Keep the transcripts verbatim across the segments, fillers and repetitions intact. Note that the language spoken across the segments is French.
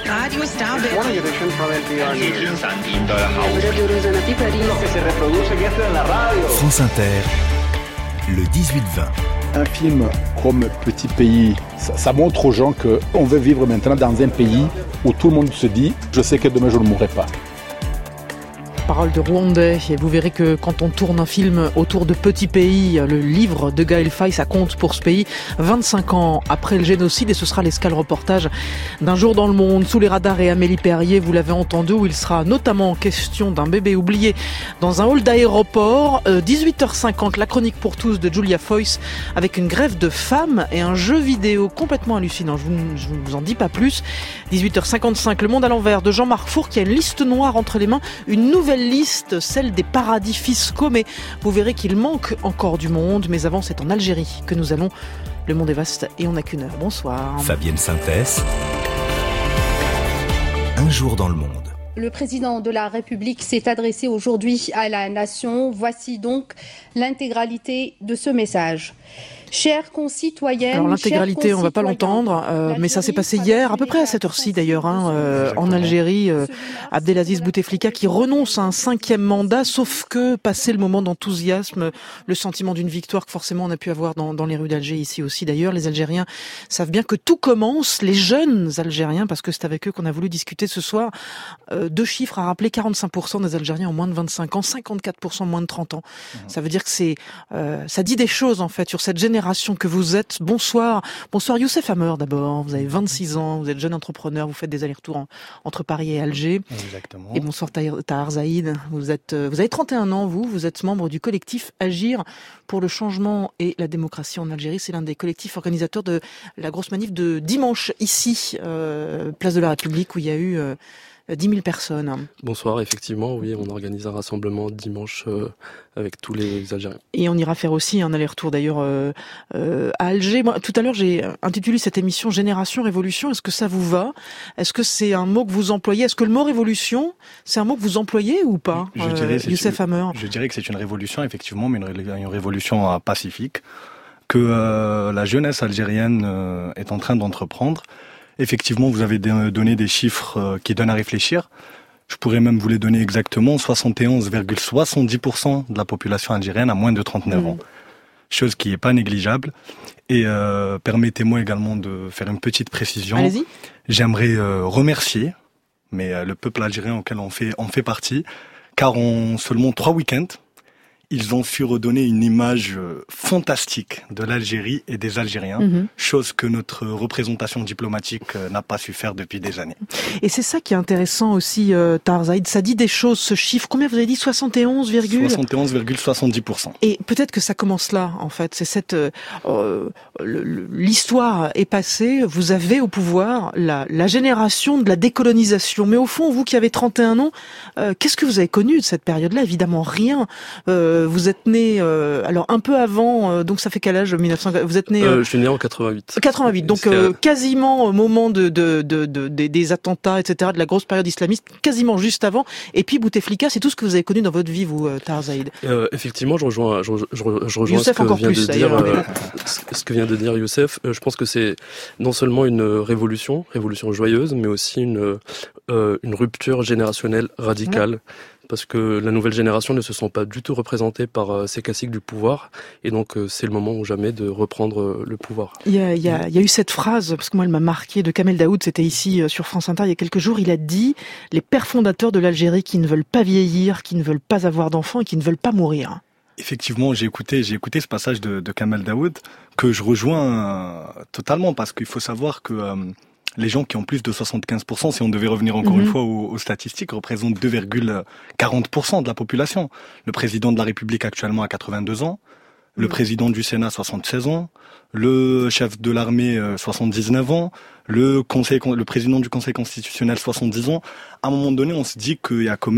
Radio Star. Buona edition from N P R News. France Inter, le dix-huit vingt. Un film comme Petit Pays, ça, ça montre aux gens qu'on veut vivre maintenant dans un pays où tout le monde se dit « je sais que demain je ne mourrai pas ». Parole de Rwandais, et vous verrez que quand on tourne un film autour de Petit Pays, le livre de Gaël Faye, ça compte pour ce pays, vingt-cinq ans après le génocide, et ce sera l'escale reportage d'un jour dans le monde, sous les radars et Amélie Perrier, vous l'avez entendu, où il sera notamment question d'un bébé oublié dans un hall d'aéroport. euh, dix-huit heures cinquante, la chronique pour tous de Julia Foyce, avec une grève de femmes et un jeu vidéo complètement hallucinant, je vous, je vous en dis pas plus. dix-huit heures cinquante-cinq, Le Monde à l'envers de Jean-Marc Four, qui a une liste noire entre les mains, une nouvelle liste, celle des paradis fiscaux, mais vous verrez qu'il manque encore du monde. Mais avant, c'est en Algérie que nous allons. Le monde est vaste et on n'a qu'une heure. Bonsoir. Fabienne Synthès. Un jour dans le monde. Le président de la République s'est adressé aujourd'hui à la nation. Voici donc l'intégralité de ce message. Chers concitoyennes, alors l'intégralité, on va pas l'entendre, euh, mais ça s'est passé hier, à peu près à cette heure-ci d'ailleurs, hein, euh, en Algérie, euh, Abdelaziz Bouteflika qui renonce à un cinquième mandat, sauf que passé le moment d'enthousiasme, le sentiment d'une victoire que forcément on a pu avoir dans, dans les rues d'Alger, ici aussi d'ailleurs, les Algériens savent bien que tout commence, les jeunes Algériens, parce que c'est avec eux qu'on a voulu discuter ce soir, euh, deux chiffres à rappeler, quarante-cinq pour cent des Algériens ont moins de vingt-cinq ans, cinquante-quatre pour cent moins de trente ans. Mmh. Ça veut dire que c'est, euh, ça dit des choses en fait sur cette génération que vous êtes. Bonsoir. Bonsoir Youssef Hammer d'abord. Vous avez vingt-six ans, vous êtes jeune entrepreneur, vous faites des allers-retours en, entre Paris et Alger. Exactement. Et bonsoir Tahar Zaïd. Vous êtes, vous avez trente et un ans, vous. Vous êtes membre du collectif Agir pour le changement et la démocratie en Algérie. C'est l'un des collectifs organisateurs de la grosse manif de dimanche ici, euh, place de la République, où il y a eu euh, dix mille personnes. Bonsoir, effectivement, oui, on organise un rassemblement dimanche euh, avec tous les Algériens. Et on ira faire aussi un aller-retour d'ailleurs euh, euh, à Alger. Moi, tout à l'heure, j'ai intitulé cette émission Génération Révolution. Est-ce que ça vous va ? Est-ce que c'est un mot que vous employez ? Est-ce que le mot révolution, c'est un mot que vous employez ou pas, je dirais, euh, Youssef Hammer ? Je dirais que c'est une révolution, effectivement, mais une, une révolution euh, pacifique, que euh, la jeunesse algérienne euh, est en train d'entreprendre. Effectivement, vous avez donné des chiffres qui donnent à réfléchir. Je pourrais même vous les donner exactement. soixante et onze virgule soixante-dix pour cent de la population algérienne a moins de trente-neuf mmh. ans. Chose qui n'est pas négligeable. Et euh, permettez-moi également de faire une petite précision. Allez-y. J'aimerais euh, remercier mais, euh, le peuple algérien auquel on fait, on fait partie, car en seulement trois week-ends, ils ont su redonner une image fantastique de l'Algérie et des Algériens, mmh. chose que notre représentation diplomatique n'a pas su faire depuis des années. Et c'est ça qui est intéressant aussi, euh, Tahar Zaïd, ça dit des choses, ce chiffre. Combien vous avez dit ? soixante et onze virgule soixante-dix pour cent. Et peut-être que ça commence là, en fait. C'est cette euh, l'histoire est passée. Vous avez au pouvoir la, la génération de la décolonisation. Mais au fond, vous qui avez trente et un ans, euh, qu'est-ce que vous avez connu de cette période-là ? Évidemment rien. Euh, Vous êtes né, euh, alors un peu avant, euh, donc ça fait quel âge mille neuf cents ? Vous êtes né euh, euh, Je suis né en quatre-vingt-huit. quatre-vingt-huit, donc euh, quasiment au moment de, de, de, de, de des attentats, et cetera, de la grosse période islamiste, quasiment juste avant. Et puis Bouteflika, c'est tout ce que vous avez connu dans votre vie, vous, Tahar Zaïd. Euh, effectivement, je rejoins, je, je, je rejoins Youssef ce que encore vient plus, de dire, euh, ce que vient de dire Youssef. Euh, je pense que c'est non seulement une révolution, révolution joyeuse, mais aussi une euh, une rupture générationnelle radicale. Ouais. Parce que la nouvelle génération ne se sent pas du tout représentée par euh, ces classiques du pouvoir, et donc euh, c'est le moment ou jamais de reprendre euh, le pouvoir. Il y a, il y a, il y a eu cette phrase, parce que moi elle m'a marqué, de Kamel Daoud, c'était ici euh, sur France Inter il y a quelques jours, il a dit « Les pères fondateurs de l'Algérie qui ne veulent pas vieillir, qui ne veulent pas avoir d'enfants et qui ne veulent pas mourir ». Effectivement, j'ai écouté, j'ai écouté ce passage de, de Kamel Daoud que je rejoins euh, totalement, parce qu'il faut savoir que... Euh, les gens qui ont plus de soixante-quinze pour cent, si on devait revenir encore mmh. une fois aux, aux statistiques, représentent deux virgule quarante pour cent de la population. Le président de la République actuellement a quatre-vingt-deux ans, le mmh. président du Sénat soixante-seize ans, le chef de l'armée soixante-dix-neuf ans, le conseil, le président du Conseil constitutionnel soixante-dix ans. À un moment donné, on se dit qu'il y a quand même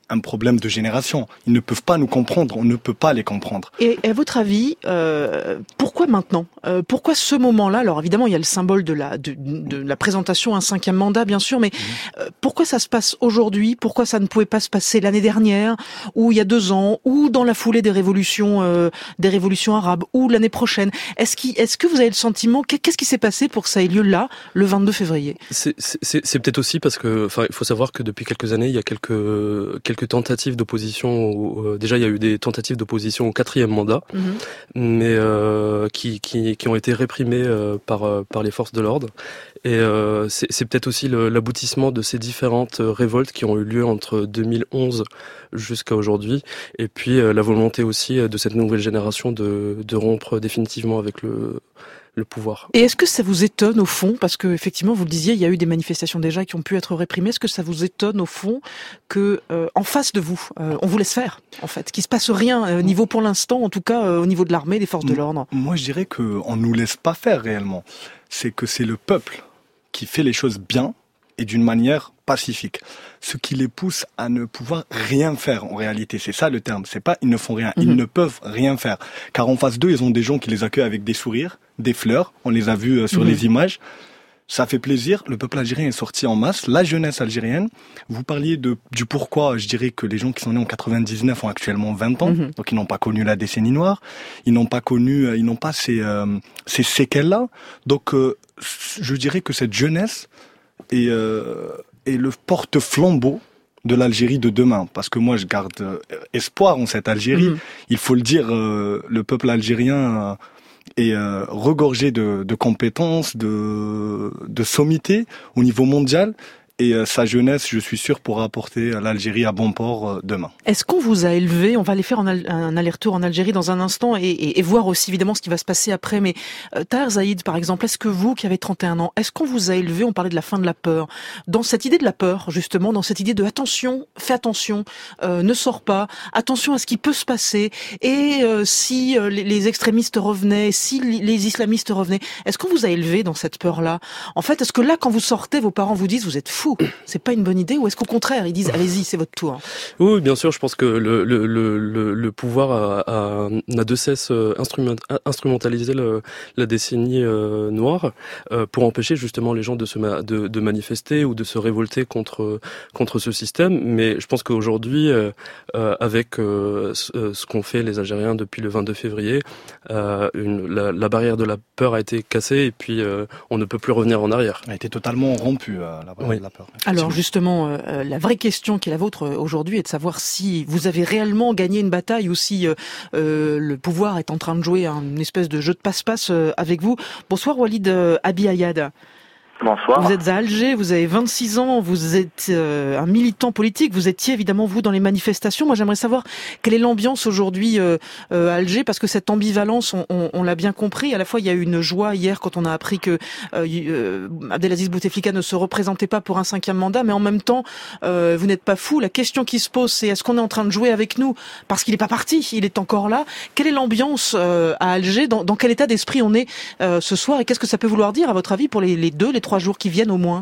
un problème de génération. Ils ne peuvent pas nous comprendre, on ne peut pas les comprendre. Et à votre avis, euh, pourquoi maintenant ? euh, Pourquoi ce moment-là ? Alors évidemment, il y a le symbole de la, de, de la présentation à un cinquième mandat, bien sûr, mais mmh. euh, pourquoi ça se passe aujourd'hui ? Pourquoi ça ne pouvait pas se passer l'année dernière, ou il y a deux ans, ou dans la foulée des révolutions, euh, des révolutions arabes, ou l'année prochaine ? Est-ce, qui, est-ce que vous avez le sentiment, qu'est-ce qui s'est passé pour que ça ait lieu là, le vingt-deux février ? c'est, c'est, c'est peut-être aussi parce que, enfin, il faut savoir que depuis quelques années, il y a quelques, quelques quelques tentatives d'opposition. Au, euh, déjà, il y a eu des tentatives d'opposition au quatrième mandat, mmh. mais euh, qui, qui, qui ont été réprimées euh, par, euh, par les forces de l'ordre. Et euh, c'est, c'est peut-être aussi le, l'aboutissement de ces différentes révoltes qui ont eu lieu entre deux mille onze jusqu'à aujourd'hui. Et puis euh, la volonté aussi de cette nouvelle génération de, de rompre définitivement avec le... le pouvoir. Et est-ce que ça vous étonne au fond, parce que effectivement vous le disiez, il y a eu des manifestations déjà qui ont pu être réprimées, est-ce que ça vous étonne au fond que euh, en face de vous, euh, on vous laisse faire en fait, qu'il se passe rien au euh, niveau pour l'instant, en tout cas euh, au niveau de l'armée, des forces de l'ordre? Moi je dirais que on nous laisse pas faire réellement. C'est que c'est le peuple qui fait les choses bien et d'une manière pacifique. Ce qui les pousse à ne pouvoir rien faire en réalité. C'est ça le terme. C'est pas ils ne font rien. Ils mmh. ne peuvent rien faire. Car en face d'eux, ils ont des gens qui les accueillent avec des sourires, des fleurs. On les a vus euh, sur mmh. les images. Ça fait plaisir. Le peuple algérien est sorti en masse. La jeunesse algérienne. Vous parliez de, du pourquoi. Je dirais que les gens qui sont nés en quatre-vingt-dix-neuf ont actuellement vingt ans. Mmh. Donc ils n'ont pas connu la décennie noire. Ils n'ont pas connu, ils n'ont pas ces, euh, ces séquelles-là. Donc euh, je dirais que cette jeunesse est, euh, est le porte-flambeau de l'Algérie de demain. Parce que moi, je garde espoir en cette Algérie. Mmh. Il faut le dire, euh, le peuple algérien... Euh, et euh, regorgé de, de compétences, de, de sommité au niveau mondial. Et euh, sa jeunesse, je suis sûr, pourra apporter l'Algérie à bon port euh, demain. Est-ce qu'on vous a élevé, on va aller faire un, al- un aller-retour en Algérie dans un instant et, et, et voir aussi évidemment ce qui va se passer après, mais euh, Taher Zaïd par exemple, est-ce que vous qui avez trente et un ans, est-ce qu'on vous a élevé, on parlait de la fin de la peur, dans cette idée de la peur justement, dans cette idée de attention, fais attention, euh, ne sors pas, attention à ce qui peut se passer, et euh, si euh, les, les extrémistes revenaient, si les islamistes revenaient, est-ce qu'on vous a élevé dans cette peur-là ? En fait, est-ce que là quand vous sortez, vos parents vous disent vous êtes fous, c'est pas une bonne idée, ou est-ce qu'au contraire ils disent allez-y, c'est votre tour? Oui, bien sûr, je pense que le, le, le, le pouvoir a, a, n'a de cesse instrument, instrumentalisé le, la décennie euh, noire euh, pour empêcher justement les gens de se ma, de, de manifester ou de se révolter contre contre ce système. Mais je pense qu'aujourd'hui, euh, avec euh, ce, ce qu'ont fait les Algériens depuis le vingt-deux février, euh, une, la, la barrière de la peur a été cassée et puis euh, on ne peut plus revenir en arrière. Elle a été totalement rompue, euh, la barrière oui. de la peur. Alors justement, euh, la vraie question qui est la vôtre aujourd'hui est de savoir si vous avez réellement gagné une bataille ou si euh, euh, le pouvoir est en train de jouer une espèce de jeu de passe-passe euh, avec vous. Bonsoir Walid euh, Abi Ayad. Bonsoir. Vous êtes à Alger, vous avez vingt-six ans, vous êtes euh, un militant politique, vous étiez évidemment vous dans les manifestations. Moi j'aimerais savoir quelle est l'ambiance aujourd'hui euh, euh, à Alger, parce que cette ambivalence, on, on, on l'a bien compris. À la fois il y a eu une joie hier quand on a appris que euh, euh, Abdelaziz Bouteflika ne se représentait pas pour un cinquième mandat, mais en même temps euh, vous n'êtes pas fou. La question qui se pose, c'est est-ce qu'on est en train de jouer avec nous parce qu'il n'est pas parti, il est encore là. Quelle est l'ambiance euh, à Alger, dans, dans quel état d'esprit on est euh, ce soir, et qu'est-ce que ça peut vouloir dire à votre avis pour les, les deux, les trois jours qui viennent au moins?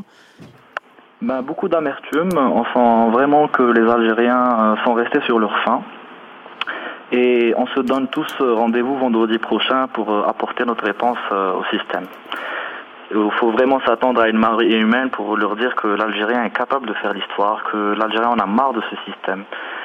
Ben, beaucoup d'amertume. On sent vraiment que les Algériens sont restés sur leur faim. Et on se donne tous rendez-vous vendredi prochain pour apporter notre réponse au système. Il faut vraiment s'attendre à une marée humaine pour leur dire que l'Algérien est capable de faire l'histoire, que l'Algérien en a marre de ce système.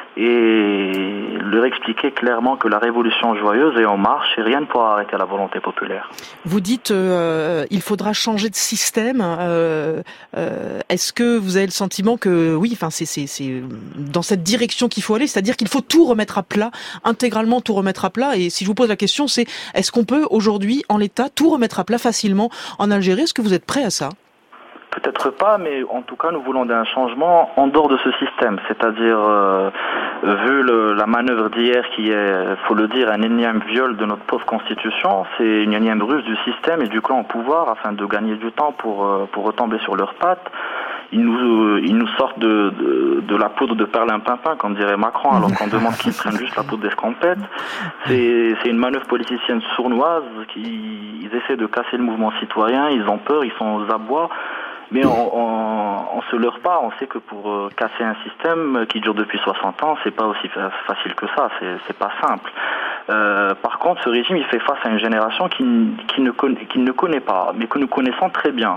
Et leur expliquer clairement que la révolution joyeuse est en marche et rien ne pourra arrêter la volonté populaire. Vous dites euh, il faudra changer de système. Euh, euh, est-ce que vous avez le sentiment que oui, enfin c'est c'est c'est dans cette direction qu'il faut aller, c'est-à-dire qu'il faut tout remettre à plat, intégralement tout remettre à plat. Et si je vous pose la question, c'est est-ce qu'on peut aujourd'hui en l'état tout remettre à plat facilement en Algérie? Est-ce que vous êtes prêt à ça? Peut-être pas, mais en tout cas, nous voulons un changement en dehors de ce système. C'est-à-dire, euh, vu le, la manœuvre d'hier qui est, faut le dire, un énième viol de notre pauvre constitution, c'est une énième ruse du système et du clan au pouvoir afin de gagner du temps pour, pour retomber sur leurs pattes. Ils nous, ils nous sortent de, de, de la poudre de perlimpinpin, comme dirait Macron, alors qu'on demande qu'ils prennent juste la poudre d'escampette. C'est, c'est une manœuvre politicienne sournoise qui, ils essaient de casser le mouvement citoyen, ils ont peur, ils sont aux abois. Mais en, en, on se leurre pas, on sait que pour euh, casser un système qui dure depuis soixante ans, c'est pas aussi fa- facile que ça, c'est, c'est pas simple. Euh, par contre, ce régime, il fait face à une génération qui, qui, ne, connaît, qui ne connaît pas, mais que nous connaissons très bien.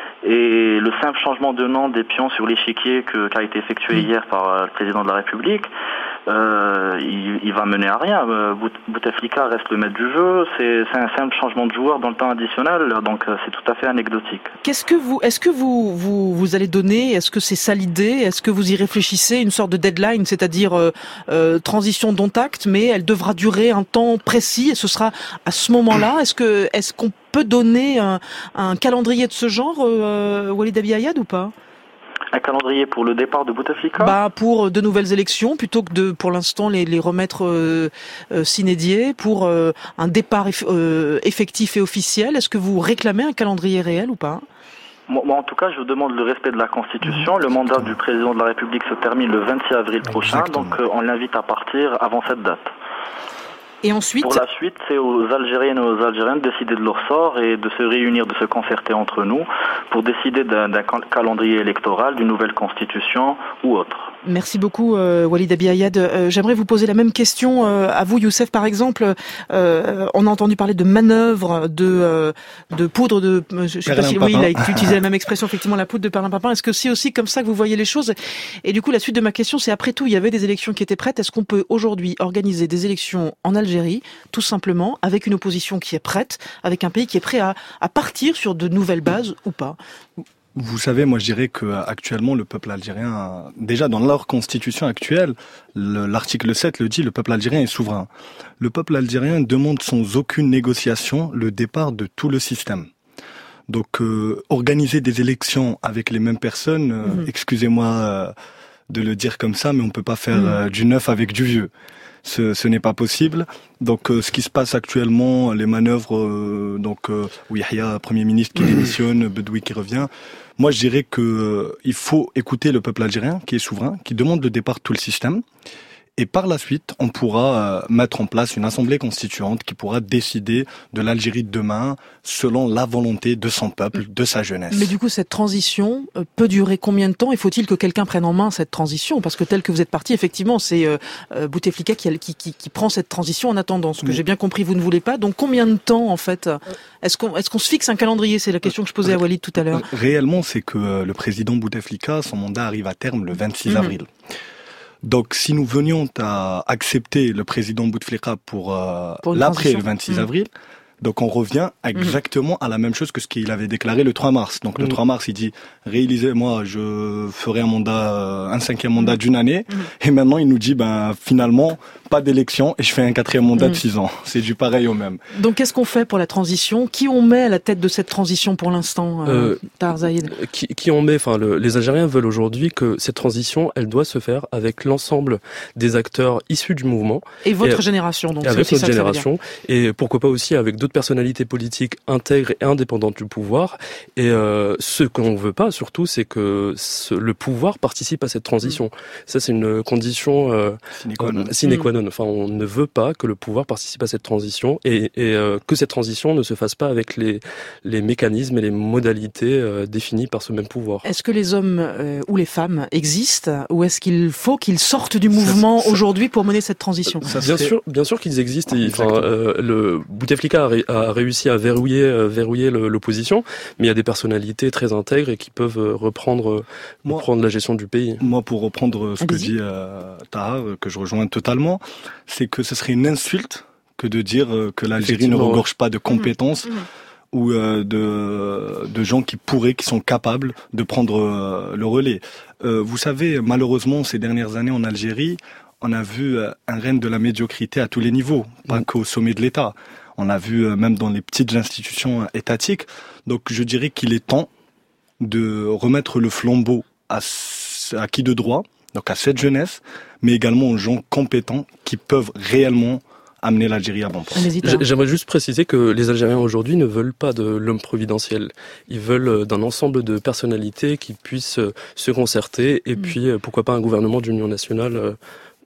Et le simple changement de nom des pions sur l'échiquier que, qui a été effectué hier par euh, le président de la République, euh, il, il va mener à rien. Euh, Bouteflika reste le maître du jeu. C'est, c'est un simple changement de joueur dans le temps additionnel, donc euh, c'est tout à fait anecdotique. Qu'est-ce que vous, est-ce que vous, vous, vous allez donner, est-ce que c'est ça l'idée, est-ce que vous y réfléchissez, une sorte de deadline, c'est-à-dire euh, euh, transition dont acte, mais elle devra durer un temps précis et ce sera à ce moment-là. Est-ce que, est-ce qu'on peut donner un, un calendrier de ce genre, euh, Walid Abi-Ayad, ou pas? Un calendrier pour le départ de Bouteflika ? Bah pour de nouvelles élections plutôt que de pour l'instant les, les remettre euh, euh, sine die, pour euh, un départ eff, euh, effectif et officiel. Est-ce que vous réclamez un calendrier réel ou pas ? Moi, moi, en tout cas, je vous demande le respect de la Constitution. Le mandat du président de la République se termine le vingt-six avril prochain, Exactement. donc euh, on l'invite à partir avant cette date. Et ensuite, pour la suite, c'est aux Algériennes et aux Algériens de décider de leur sort et de se réunir, de se concerter entre nous pour décider d'un, d'un calendrier électoral, d'une nouvelle constitution ou autre. Merci beaucoup euh, Walid Abi-Ayad. Euh, j'aimerais vous poser la même question euh, à vous, Youssef, par exemple. Euh, on a entendu parler de manœuvres, de euh, de poudre de. Je sais pas si oui, il a utilisé la même expression, effectivement, la poudre de perlimpinpin. Est-ce que c'est aussi comme ça que vous voyez les choses ? Et du coup, la suite de ma question, c'est après tout, il y avait des élections qui étaient prêtes. Est-ce qu'on peut aujourd'hui organiser des élections en Algérie, tout simplement, avec une opposition qui est prête, avec un pays qui est prêt à à partir sur de nouvelles bases ou pas ? Vous savez, moi je dirais que actuellement le peuple algérien, déjà dans leur constitution actuelle, le, l'article sept le dit, le peuple algérien est souverain. Le peuple algérien demande sans aucune négociation le départ de tout le système. Donc euh, organiser des élections avec les mêmes personnes, euh, mmh. excusez-moi euh, de le dire comme ça, mais on peut pas faire mmh. euh, du neuf avec du vieux. Ce, ce n'est pas possible. Donc, euh, ce qui se passe actuellement, les manœuvres, euh, donc euh, où Yahya, Premier ministre qui démissionne, Bedoui qui revient. Moi, je dirais que euh, il faut écouter le peuple algérien qui est souverain, qui demande le départ de tout le système. Et par la suite, on pourra euh, mettre en place une assemblée constituante qui pourra décider de l'Algérie de demain selon la volonté de son peuple, de sa jeunesse. Mais du coup, cette transition euh, peut durer combien de temps ? Et faut-il que quelqu'un prenne en main cette transition ? Parce que tel que vous êtes parti, effectivement, c'est euh, euh, Bouteflika qui, qui, qui, qui prend cette transition en attendant. Ce que Mais... j'ai bien compris, vous ne voulez pas. Donc combien de temps, en fait ? Est-ce qu'on, est-ce qu'on se fixe un calendrier ? C'est la question que je posais à Walid tout à l'heure. Réellement, c'est que euh, le président Bouteflika, son mandat arrive à terme le vingt-six avril. Mmh. Donc, si nous venions à accepter le président Bouteflika pour, euh, pour l'après le vingt-six mmh. avril, donc on revient exactement mmh. à la même chose que ce qu'il avait déclaré le trois mars. Donc, mmh. le trois mars, il dit « Réalisez-moi, je ferai un mandat, un cinquième mandat d'une année. Mmh. » Et maintenant, il nous dit ben finalement, pas d'élection et je fais un quatrième mandat mmh. de six ans. C'est du pareil au même. Donc, qu'est-ce qu'on fait pour la transition ? Qui on met à la tête de cette transition pour l'instant, euh, euh, Tahar Zeid ? qui, qui on met Enfin, le, les Algériens veulent aujourd'hui que cette transition, elle doit se faire avec l'ensemble des acteurs issus du mouvement. Et votre et, génération, donc. Avec c'est notre ça génération. Et pourquoi pas aussi avec d'autres personnalités politiques intègres et indépendantes du pouvoir. Et euh, ce qu'on veut pas, surtout, c'est que ce, le pouvoir participe à cette transition. Mmh. Ça, c'est une condition euh, sine qua non. Sine qua non. Enfin, on ne veut pas que le pouvoir participe à cette transition et, et euh, que cette transition ne se fasse pas avec les, les mécanismes et les modalités euh, définis par ce même pouvoir. Est-ce que les hommes euh, ou les femmes existent ou est-ce qu'il faut qu'ils sortent du mouvement ça, ça, aujourd'hui pour mener cette transition ? ça, Bien sûr, bien sûr qu'ils existent. Et, enfin, euh, le Bouteflika a, ré, a réussi à verrouiller, euh, verrouiller le, l'opposition, mais il y a des personnalités très intègres et qui peuvent reprendre, moi, reprendre la gestion du pays. Moi, pour reprendre ce Allez-y. que dit euh, Tahar, que je rejoins totalement, c'est que ce serait une insulte que de dire que l'Algérie ne regorge pas de compétences mmh. Mmh. ou euh, de, de gens qui pourraient, qui sont capables de prendre euh, le relais. Euh, vous savez, malheureusement, ces dernières années en Algérie, on a vu euh, un règne de la médiocrité à tous les niveaux, pas mmh. qu'au sommet de l'État. On l'a vu euh, même dans les petites institutions étatiques. Donc je dirais qu'il est temps de remettre le flambeau à, à qui de droit, donc à cette jeunesse, mais également aux gens compétents qui peuvent réellement amener l'Algérie à bon port. J'aimerais juste préciser que les Algériens aujourd'hui ne veulent pas de l'homme providentiel. Ils veulent d'un ensemble de personnalités qui puissent se concerter et mmh. puis pourquoi pas un gouvernement d'union nationale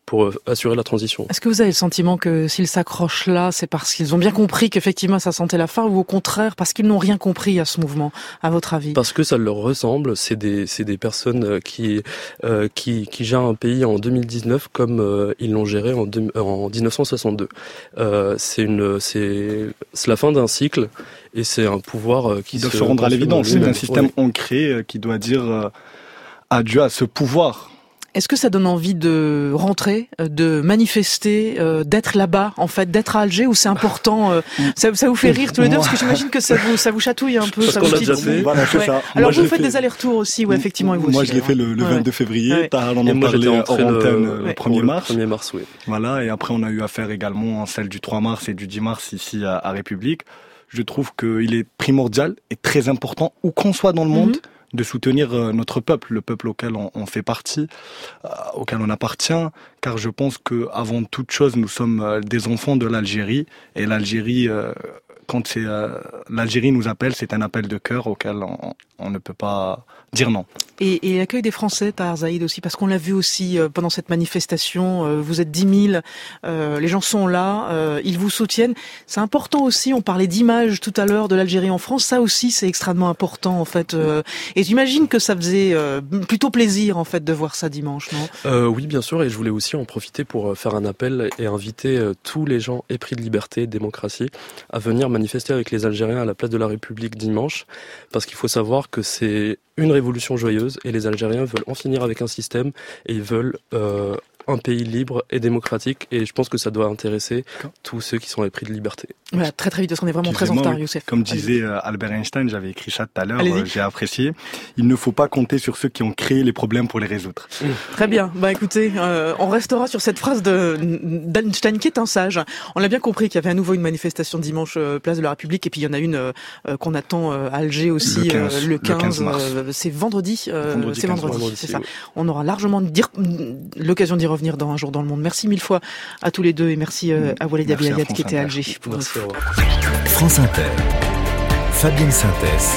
pour euh, assurer la transition. Est-ce que vous avez le sentiment que s'ils s'accrochent là, c'est parce qu'ils ont bien compris qu'effectivement ça sentait la fin, ou au contraire parce qu'ils n'ont rien compris à ce mouvement, à votre avis? Parce que ça leur ressemble, c'est des c'est des personnes qui euh, qui qui gèrent un pays en deux mille dix-neuf comme euh, ils l'ont géré en, deux, en dix-neuf cent soixante-deux. Euh, c'est une c'est c'est la fin d'un cycle et c'est un pouvoir qui Ils doivent se se rendre à l'évidence. C'est un système ouais. ancré qui doit dire euh, adieu à ce pouvoir. Est-ce que ça donne envie de rentrer, de manifester, euh, d'être là-bas, en fait, d'être à Alger, ou c'est important euh, ça, ça vous fait rire tous les deux, parce que j'imagine que ça vous ça vous chatouille un peu. Parce ça qu'on vous l'a déjà fait. Voilà, c'est ouais. ça. Alors moi, vous faites fait... des allers-retours aussi, ouais, effectivement. Et vous moi, aussi, je l'ai fait le, le vingt-deux ouais. février. Ouais. Tahal en Et en moi, parlait j'étais hors entré le, antenne ouais, le premier mars. Le premier mars, oui. Voilà, et après on a eu affaire également à celle du trois mars et du dix mars ici à, à République. Je trouve qu'il est primordial et très important, où qu'on soit dans le monde, mm-hmm. de soutenir notre peuple, le peuple auquel on, on fait partie, euh, auquel on appartient, car je pense que avant toute chose, nous sommes des enfants de l'Algérie, et l'Algérie, euh, quand c'est euh, l'Algérie nous appelle, c'est un appel de cœur auquel on, on ne peut pas dire non. Et, et l'accueil des Français, Tahar Zaïd aussi, parce qu'on l'a vu aussi euh, pendant cette manifestation, euh, vous êtes dix mille, euh, les gens sont là, euh, ils vous soutiennent. C'est important aussi, on parlait d'image tout à l'heure de l'Algérie en France, ça aussi c'est extrêmement important en fait. Euh, et j'imagine que ça faisait euh, plutôt plaisir en fait de voir ça dimanche, non? euh, Oui, bien sûr, et je voulais aussi en profiter pour faire un appel et inviter euh, tous les gens épris de liberté et de démocratie à venir manifester avec les Algériens à la place de la République dimanche, parce qu'il faut savoir que c'est une révolution joyeuse et les Algériens veulent en finir avec un système et ils veulent euh, un pays libre et démocratique, et je pense que ça doit intéresser tous ceux qui sont épris de liberté. Voilà, très très vite, parce qu'on est vraiment très en retard, Youssef. Comme disait Albert Einstein, j'avais écrit ça tout à l'heure, euh, j'ai apprécié. Il ne faut pas compter sur ceux qui ont créé les problèmes pour les résoudre. Mmh. Très bien. Bah écoutez, euh, on restera sur cette phrase de d'Einstein qui est un sage. On a bien compris qu'il y avait à nouveau une manifestation dimanche euh, place de la République, et puis il y en a une euh, qu'on attend euh, à Alger aussi le quinze, euh, le quinze, le quinze mars. Euh, c'est vendredi, euh, vendredi c'est vendredi, vendredi c'est c'est ça. oui. On aura largement dire, l'occasion d'y revenir dans Un jour dans le monde. Merci mille fois à tous les deux, et merci euh, à Walid Abiayad qui était à Alger. Merci, au revoir. France Inter, Fabienne Synthèse.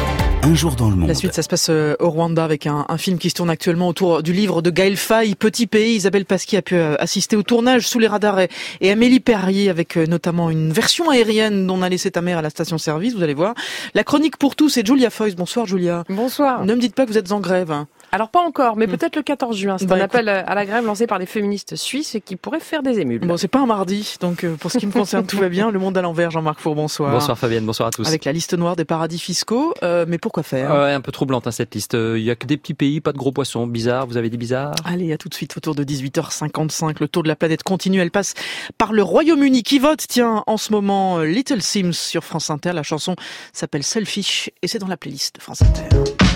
Un jour dans le monde. La suite, ça se passe au Rwanda avec un, un film qui se tourne actuellement autour du livre de Gaël Faye, Petit pays. Isabelle Pasquier a pu assister au tournage sous les radars, et, et Amélie Perrier avec notamment une version aérienne dont on a laissé ta mère à la station-service, vous allez voir. La chronique pour tous, c'est Julia Foyce. Bonsoir Julia. Bonsoir. Ne me dites pas que vous êtes en grève. Alors pas encore, mais peut-être le quatorze juin. C'est bah, un appel écoute... à la grève lancé par des féministes suisses et qui pourrait faire des émules. Bon, c'est pas un mardi, donc euh, pour ce qui me concerne, tout va bien. Le monde à l'envers, Jean-Marc Four, bonsoir. Bonsoir Fabienne, bonsoir à tous. Avec la liste noire des paradis fiscaux, euh, mais pourquoi faire? Ouais, un peu troublante hein, cette liste. Il y a que des petits pays, pas de gros poissons. Bizarre, vous avez dit bizarre? Allez, à tout de suite, autour de dix-huit heures cinquante-cinq. Le tour de la planète continue, elle passe par le Royaume-Uni qui vote, tiens, en ce moment, Little Sims sur France Inter. La chanson s'appelle Selfish et c'est dans la playlist de France Inter.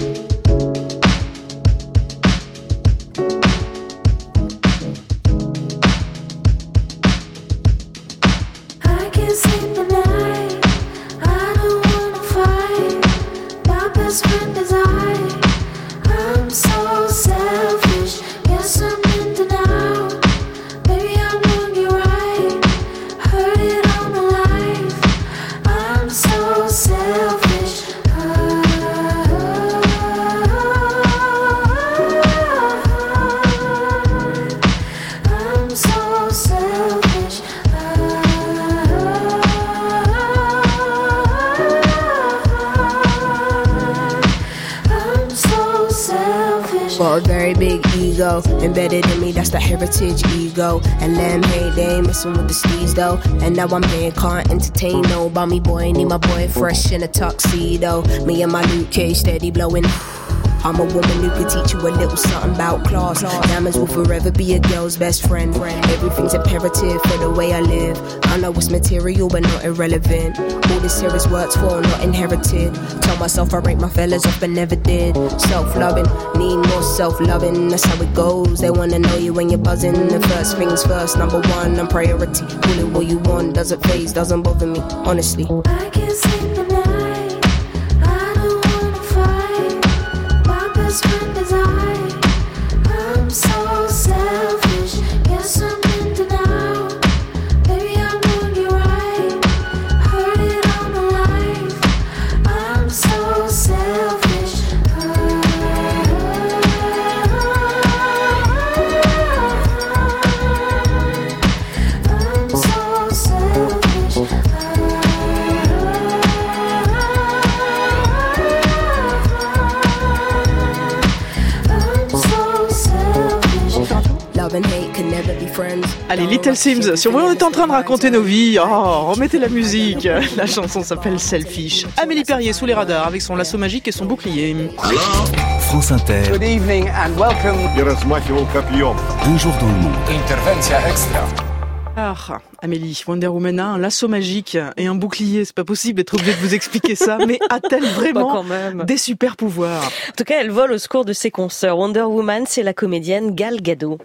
A very big ego embedded in me, that's the heritage ego. And them, hey, they ain't messing with the steez though. And now I'm here, can't entertain no bummy boy. Need my boy fresh in a tuxedo. Me and my Luke Cage steady blowing. I'm a woman who could teach you a little something about class. Diamonds will forever be a girl's best friend. Everything's imperative for the way I live. I know it's material but not irrelevant. All this here is worked for, not inherited. Tell myself I rate my fellas off but never did. Self-loving, need more self-loving. That's how it goes. They wanna know you when you're buzzing. The first things first, number one, I'm priority. Call it what you want, doesn't faze, doesn't bother me, honestly. I can't sleep at night. I don't wanna fight. My best friend is I. I'm so selfish. Guess I'm in denial. Baby, I know you're right. Heard it all my life. I'm so selfish. I'm love and hate can never be friends. Allez, Little Sims, si on était en train de raconter nos vies, oh, remettez la musique. La chanson s'appelle Selfish. Amélie Perrier sous les radars avec son lasso magique et son bouclier. France Inter. Good evening and welcome. Un jour dans le monde. Intervention extra. Ah, Amélie, Wonder Woman a un lasso magique et un bouclier. C'est pas possible d'être obligé de vous expliquer ça, mais a-t-elle vraiment des super pouvoirs? En tout cas, elle vole au secours de ses consoeurs. Wonder Woman, c'est la comédienne Gal Gadot.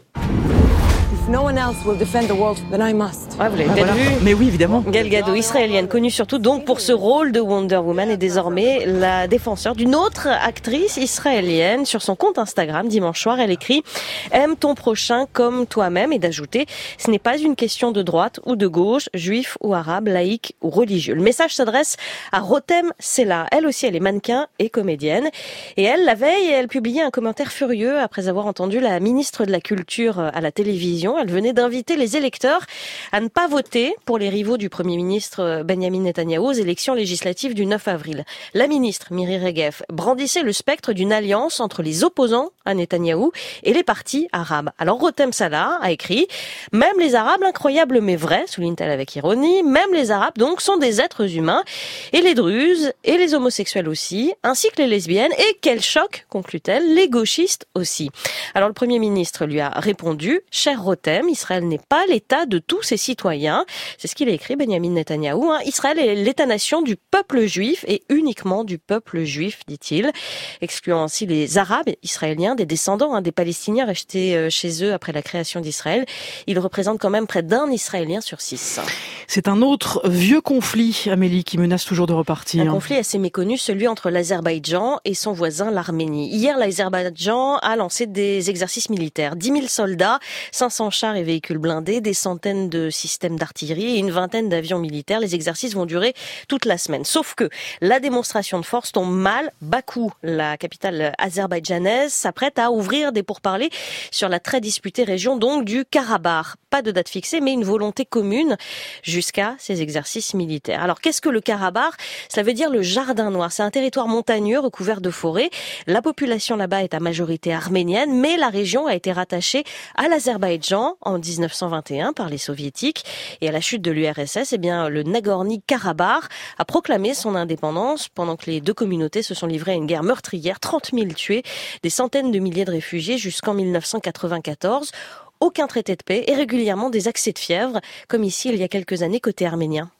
No one else will defend the world, then I must. Ouais, vous l'avez Ah, peut-être voilà. vu. Mais oui, évidemment. Gal Gadot, israélienne, connue surtout donc pour ce rôle de Wonder Woman, est désormais la défenseur d'une autre actrice israélienne. Sur son compte Instagram, dimanche soir, elle écrit « Aime ton prochain comme toi-même » et d'ajouter « Ce n'est pas une question de droite ou de gauche, juif ou arabe, laïque ou religieux ». Le message s'adresse à Rotem Sella. Elle aussi, elle est mannequin et comédienne. Et elle, la veille, elle publiait un commentaire furieux après avoir entendu la ministre de la Culture à la télévision. Elle venait d'inviter les électeurs à ne pas voter pour les rivaux du Premier ministre Benjamin Netanyahou aux élections législatives du neuf avril. La ministre Miri Regev brandissait le spectre d'une alliance entre les opposants à Netanyahou et les partis arabes. Alors Rotem Salah a écrit « Même les Arabes, incroyable mais vrai », souligne-t-elle avec ironie, même les Arabes donc sont des êtres humains, et les druzes, et les homosexuels aussi, ainsi que les lesbiennes, et quel choc, conclut-elle, les gauchistes aussi. Alors le Premier ministre lui a répondu « Cher Rotem, Israël n'est pas l'État de tous ses citoyens. » C'est ce qu'il a écrit, Benjamin Netanyahou. Hein. Israël est l'État-nation du peuple juif et uniquement du peuple juif, dit-il, excluant ainsi les Arabes israéliens, des descendants hein, des Palestiniens restés chez eux après la création d'Israël. Ils représentent quand même près d'un Israélien sur six. C'est un autre vieux conflit, Amélie, qui menace toujours de repartir. Un conflit assez méconnu, celui entre l'Azerbaïdjan et son voisin, l'Arménie. Hier, l'Azerbaïdjan a lancé des exercices militaires. dix mille soldats, cinq cents chars et véhicules blindés, des centaines de systèmes d'artillerie et une vingtaine d'avions militaires. Les exercices vont durer toute la semaine. Sauf que la démonstration de force tombe mal. Bakou, la capitale azerbaïdjanaise, s'apprête à ouvrir des pourparlers sur la très disputée région donc du Karabakh. Pas de date fixée, mais une volonté commune jusqu'à ces exercices militaires. Alors qu'est-ce que le Karabakh? Cela veut dire le jardin noir. C'est un territoire montagneux recouvert de forêts. La population là-bas est à majorité arménienne, mais la région a été rattachée à l'Azerbaïdjan en dix-neuf cent vingt et un par les soviétiques. Et à la chute de l'U R S S, eh bien, le Nagorno-Karabakh a proclamé son indépendance pendant que les deux communautés se sont livrées à une guerre meurtrière. trente mille tués, des centaines de milliers de réfugiés jusqu'en mille neuf cent quatre-vingt-quatorze. Aucun traité de paix et régulièrement des accès de fièvre, comme ici il y a quelques années côté arménien.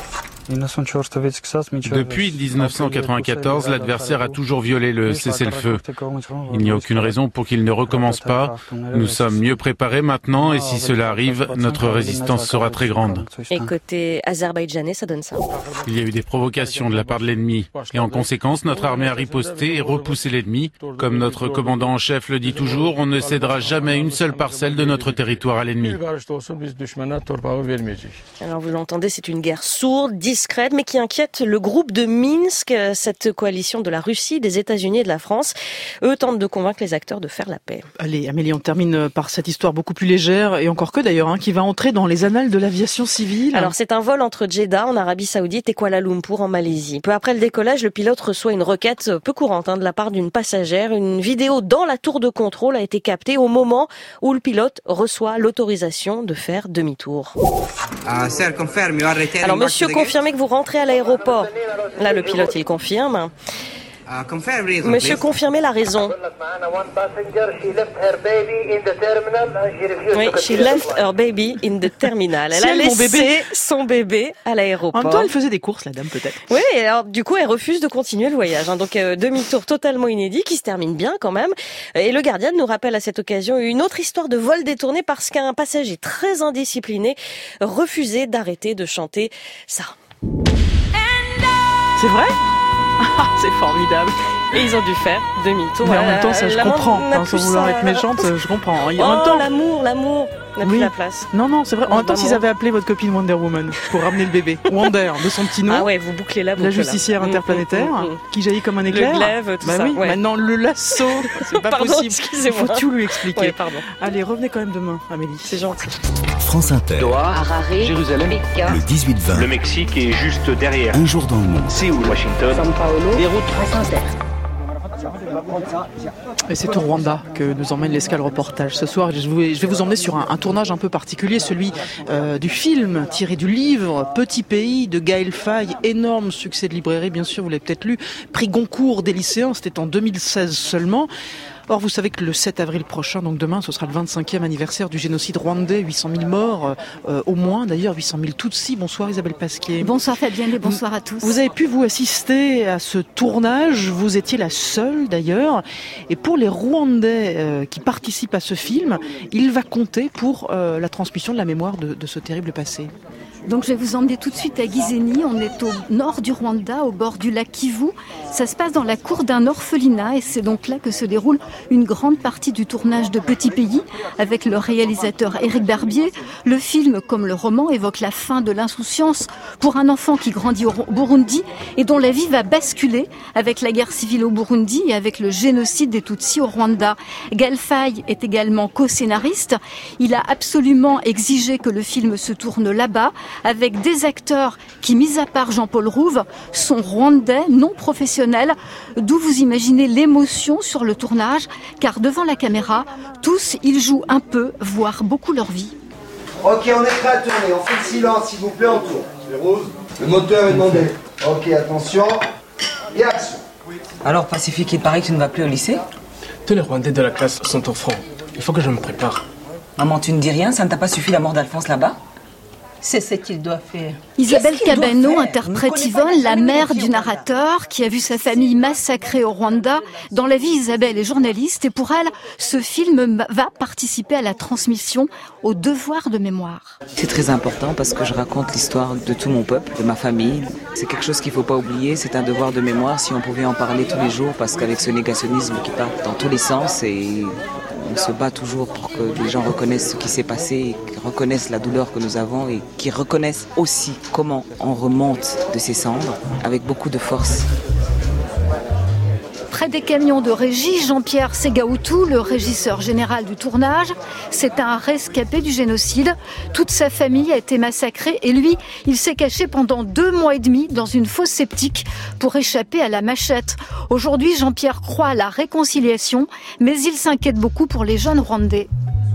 Depuis dix-neuf cent quatre-vingt-quatorze, l'adversaire a toujours violé le cessez-le-feu. Il n'y a aucune raison pour qu'il ne recommence pas. Nous sommes mieux préparés maintenant et si cela arrive, notre résistance sera très grande. Et côté azerbaïdjanais, ça donne ça. Il y a eu des provocations de la part de l'ennemi. Et en conséquence, notre armée a riposté et repoussé l'ennemi. Comme notre commandant en chef le dit toujours, on ne cédera jamais une seule parcelle de notre territoire à l'ennemi. Alors vous l'entendez, c'est une guerre sourde, discrète, mais qui inquiète le groupe de Minsk, cette coalition de la Russie, des États-Unis et de la France. Eux tentent de convaincre les acteurs de faire la paix. Allez, Amélie, on termine par cette histoire beaucoup plus légère, et encore que d'ailleurs, hein, qui va entrer dans les annales de l'aviation civile. Alors c'est un vol entre Jeddah en Arabie Saoudite et Kuala Lumpur en Malaisie. Peu après le décollage, le pilote reçoit une requête peu courante hein, de la part d'une passagère. Une vidéo dans la tour de contrôle a été captée au moment où le pilote reçoit l'autorisation de faire demi-tour. Alors monsieur, confirmez que vous rentrez à l'aéroport. Là, le pilote, il confirme. Monsieur, confirmez la raison. Oui, she left her baby in the terminal. Elle a laissé son bébé à l'aéroport. En même temps, elle faisait des courses, la dame, peut-être. Oui, et alors du coup, elle refuse de continuer le voyage. Hein. Donc, euh, demi-tour totalement inédit qui se termine bien quand même. Et le Guardian nous rappelle à cette occasion une autre histoire de vol détourné parce qu'un passager très indiscipliné refusait d'arrêter de chanter ça. C'est vrai? C'est formidable. Et ils ont dû faire demi-tour. Mais en même temps, ça je comprends. Hein, sans vouloir ça. être méchante, je comprends. En Oh, même temps, l'amour, l'amour n'a oui. plus la place. Non, non, c'est vrai. En Oh, même temps, s'ils avaient appelé votre copine Wonder Woman pour ramener le bébé, Wonder de son petit nom. Ah ouais, vous bouclez la boucle. La justicière là. interplanétaire Mmh, mmh, mmh. qui jaillit comme un éclair. Le glaive, tout bah ça. oui, ouais. maintenant le lasso, c'est pas pardon, possible. excusez-moi. Il faut tout lui expliquer. Ouais, pardon. Allez, revenez quand même demain, Amélie. C'est gentil. France Inter. Doha, Harare, Jérusalem, Le dix-huit vingt. Le Mexique est juste derrière. Un jour dans le monde. Séoul, Washington, São Paulo, Beyrouth, France Inter. Et c'est au Rwanda que nous emmène l'escale reportage. Ce soir, je vais, je vais vous emmener sur un, un tournage un peu particulier, celui euh, du film tiré du livre Petit pays de Gaël Faye. Énorme succès de librairie, bien sûr, vous l'avez peut-être lu. Prix Goncourt des lycéens, c'était en deux mille seize seulement. Or, vous savez que le sept avril prochain, donc demain, ce sera le vingt-cinquième anniversaire du génocide rwandais, huit cent mille morts, euh, au moins d'ailleurs, huit cent mille Tutsis. Bonsoir Isabelle Pasquier. Bonsoir Fabienne et bonsoir à tous. Vous avez pu vous assister à ce tournage, vous étiez la seule d'ailleurs, et pour les Rwandais euh, qui participent à ce film, il va compter pour euh, la transmission de la mémoire de, de ce terrible passé. Donc je vais vous emmener tout de suite à Gisenyi, on est au nord du Rwanda, au bord du lac Kivu. Ça se passe dans la cour d'un orphelinat et c'est donc là que se déroule une grande partie du tournage de Petit pays avec le réalisateur Éric Barbier. Le film, comme le roman, évoque la fin de l'insouciance pour un enfant qui grandit au Burundi et dont la vie va basculer avec la guerre civile au Burundi et avec le génocide des Tutsis au Rwanda. Gaël Faye est également co-scénariste. Il a absolument exigé que le film se tourne là-bas, avec des acteurs qui, mis à part Jean-Paul Rouve, sont rwandais, non professionnels, d'où vous imaginez l'émotion sur le tournage, car devant la caméra, tous, ils jouent un peu, voire beaucoup leur vie. Ok, on est prêt à tourner, on fait le silence, s'il vous plaît, on tourne. Le moteur est demandé. Ok, attention, et action. Alors, Pacifique, il paraît que tu ne vas plus au lycée? Tous les Rwandais de la classe sont au front. Il faut que je me prépare. Maman, tu ne dis rien? Ça ne t'a pas suffi la mort d'Alphonse là-bas? C'est ce qu'il doit faire. Isabelle Cabano interprète Yvonne, la mère du narrateur qui a vu sa famille massacrée au Rwanda. Dans la vie, Isabelle est journaliste et pour elle, ce film va participer à la transmission au devoir de mémoire. C'est très important parce que je raconte l'histoire de tout mon peuple, de ma famille. C'est quelque chose qu'il ne faut pas oublier, c'est un devoir de mémoire si on pouvait en parler tous les jours parce qu'avec ce négationnisme qui part dans tous les sens et on se bat toujours pour que les gens reconnaissent ce qui s'est passé, qu'ils reconnaissent la douleur que nous avons et qu'ils reconnaissent aussi comment on remonte de ces cendres avec beaucoup de force. Près des camions de régie, Jean-Pierre Segaoutou, le régisseur général du tournage, c'est un rescapé du génocide. Toute sa famille a été massacrée et lui, il s'est caché pendant deux mois et demi dans une fosse septique pour échapper à la machette. Aujourd'hui, Jean-Pierre croit à la réconciliation, mais il s'inquiète beaucoup pour les jeunes Rwandais.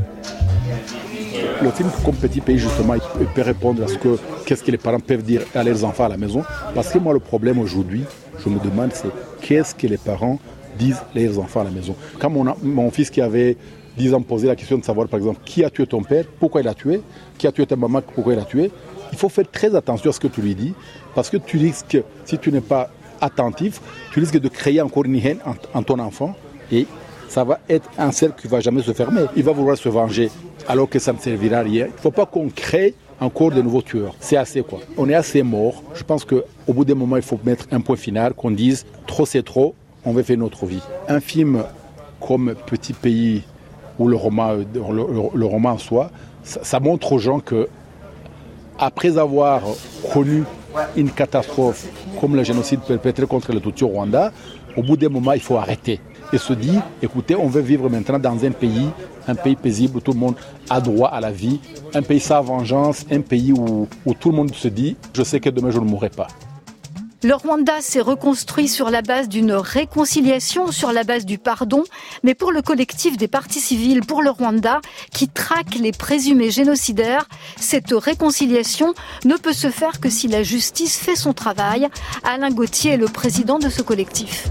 Le film, comme Petit pays, justement, il peut répondre à ce que qu'est-ce que les parents peuvent dire à leurs enfants à la maison. Parce que moi, le problème aujourd'hui, je me demande, c'est qu'est-ce que les parents disent à leurs enfants à la maison. Quand mon, mon fils qui avait dix ans posait la question de savoir, par exemple, qui a tué ton père, pourquoi il l'a tué, qui a tué ta maman, pourquoi il l'a tué, il faut faire très attention à ce que tu lui dis. Parce que tu risques, si tu n'es pas attentif, tu risques de créer encore une haine en, en ton enfant et ça va être un cercle qui ne va jamais se fermer. Il va vouloir se venger alors que ça ne servira à rien. Il ne faut pas qu'on crée encore de nouveaux tueurs. C'est assez quoi. On est assez mort. Je pense qu'au bout d'un moment, il faut mettre un point final, qu'on dise trop c'est trop, on va faire notre vie. Un film comme Petit pays ou le roman, le, le, le roman en soi, ça, ça montre aux gens que après avoir connu une catastrophe comme le génocide perpétré contre les Tutsis au Rwanda, au bout d'un moment, il faut arrêter et se dire, écoutez, on veut vivre maintenant dans un pays, un pays paisible où tout le monde a droit à la vie, un pays sans vengeance, un pays où, où tout le monde se dit, je sais que demain je ne mourrai pas. Le Rwanda s'est reconstruit sur la base d'une réconciliation, sur la base du pardon, mais pour le collectif des partis civils pour le Rwanda, qui traque les présumés génocidaires, cette réconciliation ne peut se faire que si la justice fait son travail. Alain Gauthier est le président de ce collectif.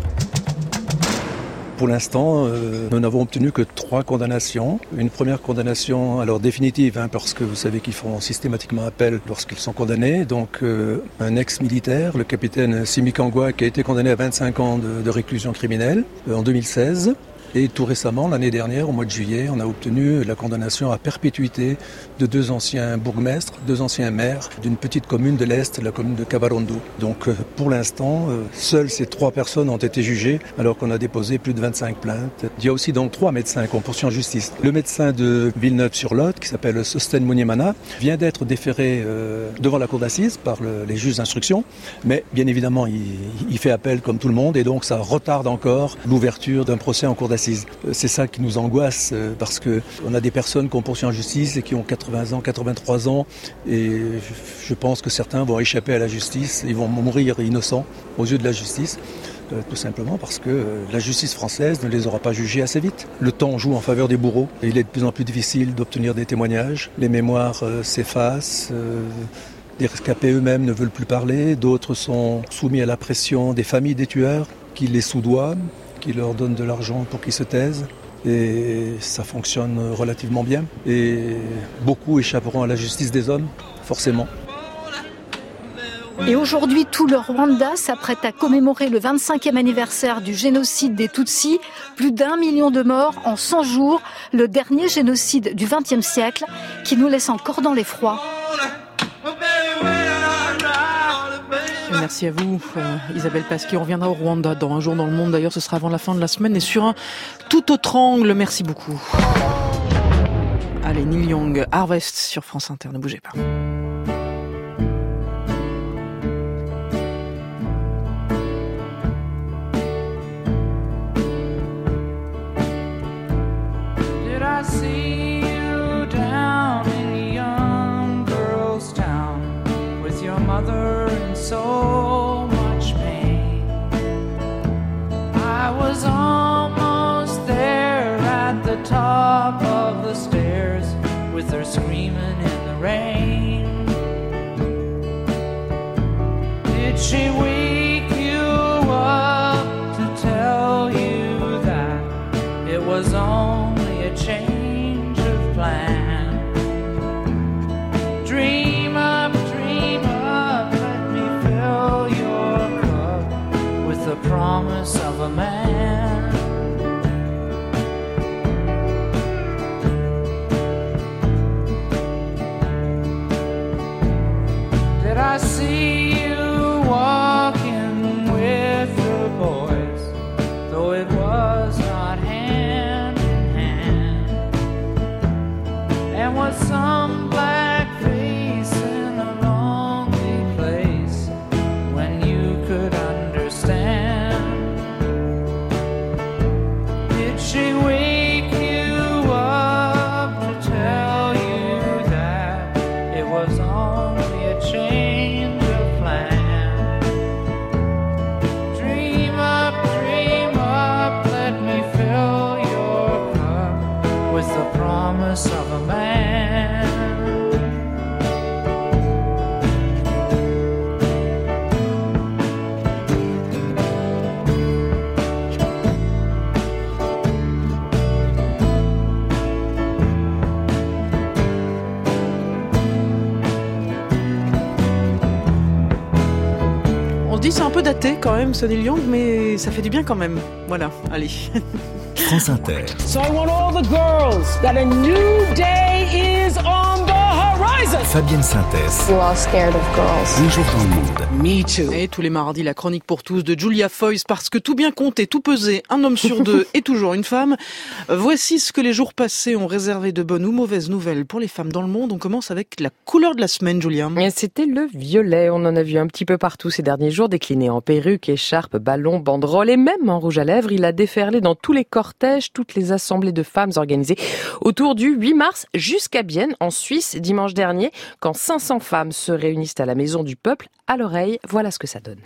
Pour l'instant, euh, nous n'avons obtenu que trois condamnations. Une première condamnation, alors définitive, hein, parce que vous savez qu'ils font systématiquement appel lorsqu'ils sont condamnés. Donc euh, un ex-militaire, le capitaine Simi Kangwa, qui a été condamné à vingt-cinq ans de, de réclusion criminelle euh, en deux mille seize. Et tout récemment, l'année dernière, au mois de juillet, on a obtenu la condamnation à perpétuité de deux anciens bourgmestres, deux anciens maires d'une petite commune de l'Est, la commune de Kabarondo. Donc pour l'instant, seules ces trois personnes ont été jugées alors qu'on a déposé plus de vingt-cinq plaintes. Il y a aussi donc trois médecins qu'on poursuit en justice. Le médecin de Villeneuve-sur-Lot, qui s'appelle Sosten Munyemana, vient d'être déféré euh, devant la cour d'assises par le, les juges d'instruction, mais bien évidemment, il, il fait appel comme tout le monde et donc ça retarde encore l'ouverture d'un procès en cour d'assises. C'est ça qui nous angoisse parce qu'on a des personnes qu'on poursuit en justice et qui ont quatre-vingts ans, quatre-vingt-trois ans et je pense que certains vont échapper à la justice, ils vont mourir innocents aux yeux de la justice. euh, tout simplement parce que euh, la justice française ne les aura pas jugés assez vite. Le temps joue en faveur des bourreaux et il est de plus en plus difficile d'obtenir des témoignages. Les mémoires euh, s'effacent, euh, les rescapés eux-mêmes ne veulent plus parler, d'autres sont soumis à la pression des familles des tueurs qui les soudoient, qui leur donnent de l'argent pour qu'ils se taisent. Et ça fonctionne relativement bien. Et beaucoup échapperont à la justice des hommes, forcément. Et aujourd'hui, tout le Rwanda s'apprête à commémorer le vingt-cinquième anniversaire du génocide des Tutsis. Plus d'un million de morts en cent jours, le dernier génocide du vingtième siècle qui nous laisse encore dans l'effroi. Merci à vous, euh, Isabelle Pasquier. On reviendra au Rwanda dans Un jour dans le monde. D'ailleurs, ce sera avant la fin de la semaine et sur un tout autre angle. Merci beaucoup. Allez, Neil Young, Harvest sur France Inter. Ne bougez pas. Did I see you down in a young girl's town with your mother in so much pain? I was almost there at the top of the stairs with her screaming in the rain. Did she wake you up to tell you that it was only a change of plan? Dream up, dream up, let me fill your cup with the promise of a man. Did I see you walking with the boys, though it was not hand in hand? And was some black face in a lonely place when you could understand? Did she wake you up to tell you that it was only a change of plan? Dream up, dream up, let me fill your cup with the promise of a man. On se dit c'est un peu daté quand même, ce Neil Young, mais ça fait du bien quand même. Voilà, allez. France Inter. So I want all the girls that a new day is on the horizon. Fabienne Synthèse. You are scared of girls. Un jour dans le monde. Me too. Et tous les mardis, la chronique pour tous de Julia Foyce, parce que tout bien compté, tout pesé, un homme sur deux est toujours une femme. Voici ce que les jours passés ont réservé de bonnes ou mauvaises nouvelles pour les femmes dans le monde. On commence avec la couleur de la semaine, Julia. Et c'était le violet. On en a vu un petit peu partout ces derniers jours, décliné en perruques, écharpes, ballons, banderoles et même en rouge à lèvres. Il a déferlé dans tous les cortèges, toutes les assemblées de femmes organisées autour du huit mars jusqu'à Bienne, en Suisse, dimanche dernier, quand cinq cents femmes se réunissent à la Maison du Peuple. À l'oreille, voilà ce que ça donne.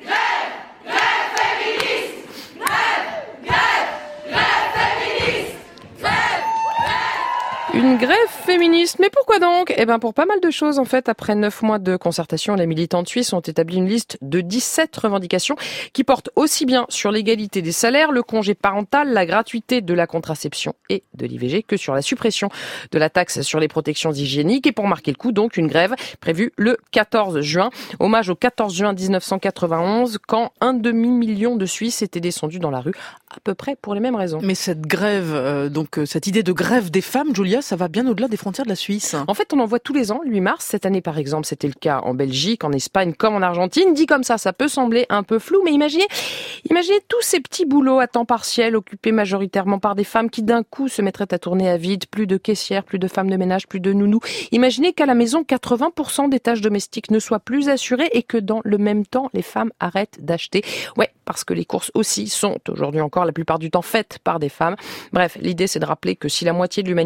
Une grève féministe, mais pourquoi donc ? Eh ben pour pas mal de choses en fait. Après neuf mois de concertation, les militantes suisses ont établi une liste de dix-sept revendications qui portent aussi bien sur l'égalité des salaires, le congé parental, la gratuité de la contraception et de l'I V G que sur la suppression de la taxe sur les protections hygiéniques. Et pour marquer le coup, donc une grève prévue le quatorze juin. Hommage au quatorze juin dix-neuf cent quatre-vingt-onze, quand un demi-million de Suisses étaient descendus dans la rue, à peu près pour les mêmes raisons. Mais cette grève, euh, donc euh, cette idée de grève des femmes, Julia, ça va bien au-delà des frontières de la Suisse. En fait, on en voit tous les ans, le huit mars. Cette année, par exemple, c'était le cas en Belgique, en Espagne, comme en Argentine. Dit comme ça, ça peut sembler un peu flou, mais imaginez, imaginez tous ces petits boulots à temps partiel, occupés majoritairement par des femmes qui d'un coup se mettraient à tourner à vide. Plus de caissières, plus de femmes de ménage, plus de nounous. Imaginez qu'à la maison, quatre-vingts pour cent des tâches domestiques ne soient plus assurées et que dans le même temps, les femmes arrêtent d'acheter. Ouais, parce que les courses aussi sont aujourd'hui encore la plupart du temps faites par des femmes. Bref, l'idée c'est de rappeler que si la moitié de l'humanité dit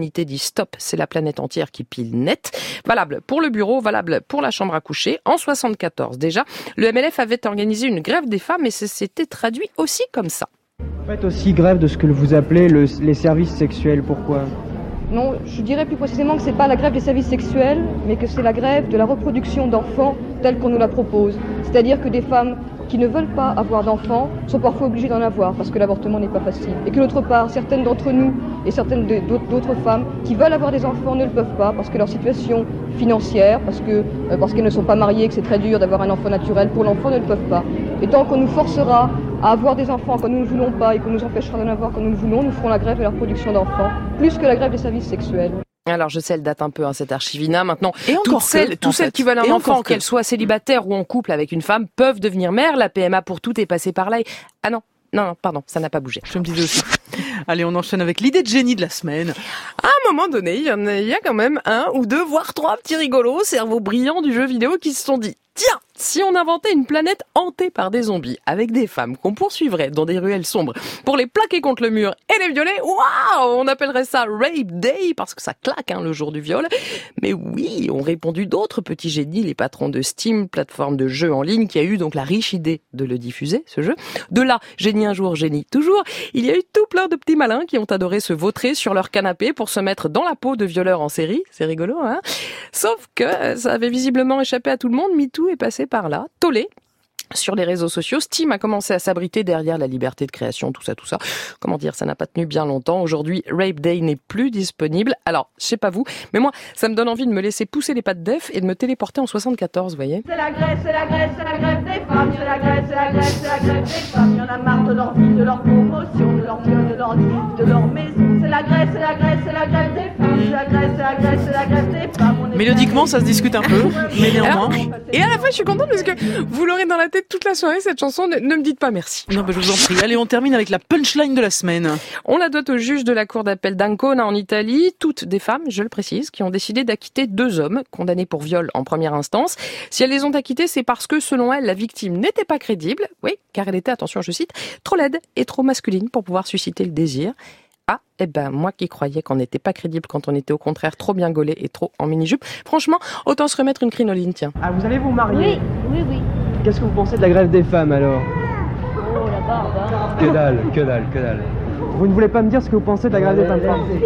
stop, c'est la planète entière qui pile net. Valable pour le bureau, valable pour la chambre à coucher. En soixante-quatorze déjà, le M L F avait organisé une grève des femmes et ça s'était traduit aussi comme ça. Faites aussi grève de ce que vous appelez le, les services sexuels, pourquoi ? Non, je dirais plus précisément que c'est pas la grève des services sexuels, mais que c'est la grève de la reproduction d'enfants telle qu'on nous la propose. C'est-à-dire que des femmes qui ne veulent pas avoir d'enfants sont parfois obligées d'en avoir parce que l'avortement n'est pas facile. Et que d'autre part, certaines d'entre nous et certaines de, d'autres femmes qui veulent avoir des enfants ne le peuvent pas parce que leur situation financière, parce que euh, parce qu'elles ne sont pas mariées, que c'est très dur d'avoir un enfant naturel, pour l'enfant ne le peuvent pas. Et tant qu'on nous forcera à avoir des enfants quand nous ne voulons pas et qu'on nous empêchera d'en avoir quand nous le voulons, nous ferons la grève de la reproduction d'enfants, plus que la grève des services sexuels. Alors je sais, elle date un peu, hein, cette archivina. Maintenant, et encore toutes celles, que, tous celles fait. qui veulent un et enfant, qu'elles soient célibataires ou en couple avec une femme, peuvent devenir mères. La P M A pour tout est passée par là. Et... Ah non, non, non, pardon, ça n'a pas bougé. Je me disais aussi. Allez, on enchaîne avec l'idée de génie de la semaine. À un moment donné, il y, en a, il y a quand même un ou deux, voire trois petits rigolos, cerveaux brillants du jeu vidéo qui se sont dit « Tiens, si on inventait une planète hantée par des zombies, avec des femmes qu'on poursuivrait dans des ruelles sombres pour les plaquer contre le mur et les violer, waouh, on appellerait ça Rape Day, parce que ça claque hein, le jour du viol. » Mais oui, ont répondu d'autres petits génies, les patrons de Steam, plateforme de jeux en ligne, qui a eu donc la riche idée de le diffuser, ce jeu. De là, génie un jour, génie toujours, il y a eu tout plein de petits malins qui ont adoré se vautrer sur leur canapé pour se mettre dans la peau de violeurs en série. C'est rigolo, hein? Sauf que ça avait visiblement échappé à tout le monde, MeToo est passé par là. Tollé. Sur les réseaux sociaux, Steam a commencé à s'abriter derrière la liberté de création, tout ça, tout ça. Comment dire, ça n'a pas tenu bien longtemps. Aujourd'hui, Rape Day n'est plus disponible. Alors, je sais pas vous, mais moi, ça me donne envie de me laisser pousser les pattes d'Ef et de me téléporter en soixante-quatorze, vous voyez. C'est la grève, c'est la grève, c'est la grève des femmes. C'est la grève, c'est la grève, c'est la grève des femmes. Il y en a marre de leur vie, de leur promotion, de leur viol, de leur vie, de leur maison. C'est la grève, c'est la grève, c'est la grève des femmes. C'est la grève, c'est la grève, c'est la grève des femmes. Mélodiquement, ça se discute un peu, mais néanmoins. Alors, et à la fois, je suis contente parce que vous l'aurez dans la tête toute la soirée, cette chanson. Ne, ne me dites pas merci. Non, mais je vous en prie. Allez, on termine avec la punchline de la semaine. On la doit au juge de la cour d'appel d'Ancona en Italie. Toutes des femmes, je le précise, qui ont décidé d'acquitter deux hommes condamnés pour viol en première instance. Si elles les ont acquittés, c'est parce que, selon elles, la victime n'était pas crédible. Oui, car elle était, attention, je cite, trop laide et trop masculine pour pouvoir susciter le désir. Ah, eh ben, moi qui croyais qu'on n'était pas crédible quand on était au contraire trop bien gaulé et trop en mini-jupe. Franchement, autant se remettre une crinoline, tiens. Ah, vous allez vous marier ? Oui, oui, oui. Qu'est-ce que vous pensez de la grève des femmes alors ? Oh, la barbe, hein. Que dalle, que dalle, que dalle. Vous ne voulez pas me dire ce que vous pensez de la grève des femmes ?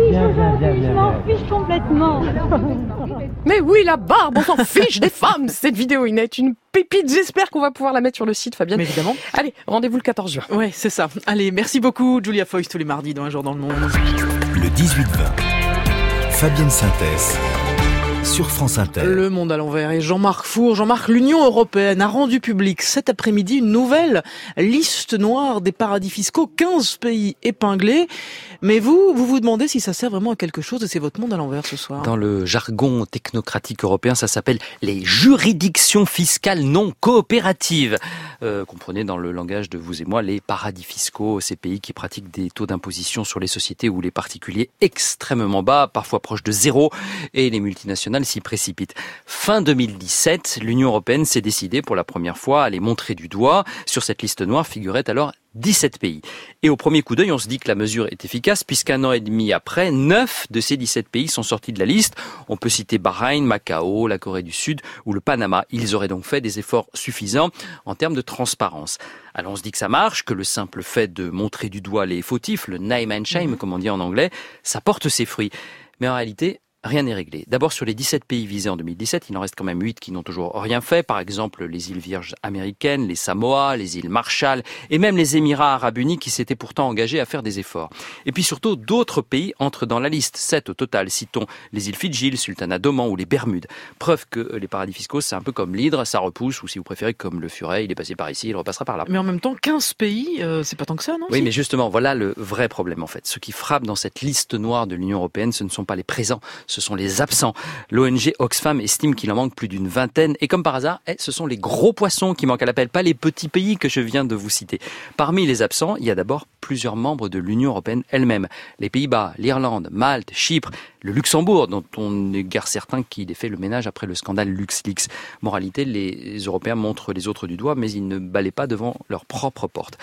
Je m'en fiche complètement. Mais oui, la barbe, on s'en fiche des femmes. Cette vidéo est une pépite. J'espère qu'on va pouvoir la mettre sur le site, Fabienne. Mais évidemment. Allez, rendez-vous le quatorze juin. Ouais, c'est ça. Allez, merci beaucoup, Julia Foyce, tous les mardis dans Un jour dans le monde. Le dix-huit vingt. Fabienne Synthèse. Sur France Inter. Le monde à l'envers et Jean-Marc Four. Jean-Marc, l'Union européenne a rendu public cet après-midi une nouvelle liste noire des paradis fiscaux, quinze pays épinglés. Mais vous, vous vous demandez si ça sert vraiment à quelque chose et c'est votre monde à l'envers ce soir. Dans le jargon technocratique européen, ça s'appelle les juridictions fiscales non coopératives. Euh, comprenez dans le langage de vous et moi les paradis fiscaux, ces pays qui pratiquent des taux d'imposition sur les sociétés ou les particuliers extrêmement bas, parfois proches de zéro, et les multinationales s'y précipitent. Fin deux mille dix-sept, l'Union européenne s'est décidée pour la première fois à les montrer du doigt. Sur cette liste noire figuraient alors dix-sept pays. Et au premier coup d'œil, on se dit que la mesure est efficace puisqu'un an et demi après, neuf de ces dix-sept pays sont sortis de la liste. On peut citer Bahreïn, Macao, la Corée du Sud ou le Panama. Ils auraient donc fait des efforts suffisants en termes de transparence. Alors on se dit que ça marche, que le simple fait de montrer du doigt les fautifs, le name and shame, comme on dit en anglais, ça porte ses fruits. Mais en réalité, rien n'est réglé. D'abord, sur les dix-sept pays visés en deux mille dix-sept, il en reste quand même huit qui n'ont toujours rien fait. Par exemple, les îles Vierges américaines, les Samoa, les îles Marshall et même les Émirats arabes unis qui s'étaient pourtant engagés à faire des efforts. Et puis surtout, d'autres pays entrent dans la liste. Sept au total. Citons les îles Fidji, le Sultanat d'Oman ou les Bermudes. Preuve que les paradis fiscaux, c'est un peu comme l'hydre, ça repousse, ou si vous préférez, comme le furet, il est passé par ici, il repassera par là. Mais en même temps, quinze pays, euh, c'est pas tant que ça, non? Oui, si mais justement, voilà le vrai problème en fait. Ce qui frappe dans cette liste noire de l'Union européenne, ce ne sont pas les présents, ce sont les absents. L'O N G Oxfam estime qu'il en manque plus d'une vingtaine. Et comme par hasard, eh, ce sont les gros poissons qui manquent à l'appel, pas les petits pays que je viens de vous citer. Parmi les absents, il y a d'abord plusieurs membres de l'Union européenne elle-même. Les Pays-Bas, l'Irlande, Malte, Chypre, le Luxembourg, dont on n'est guère certain qu'il ait fait le ménage après le scandale LuxLeaks. Moralité, les Européens montrent les autres du doigt, mais ils ne balaient pas devant leur propre porte.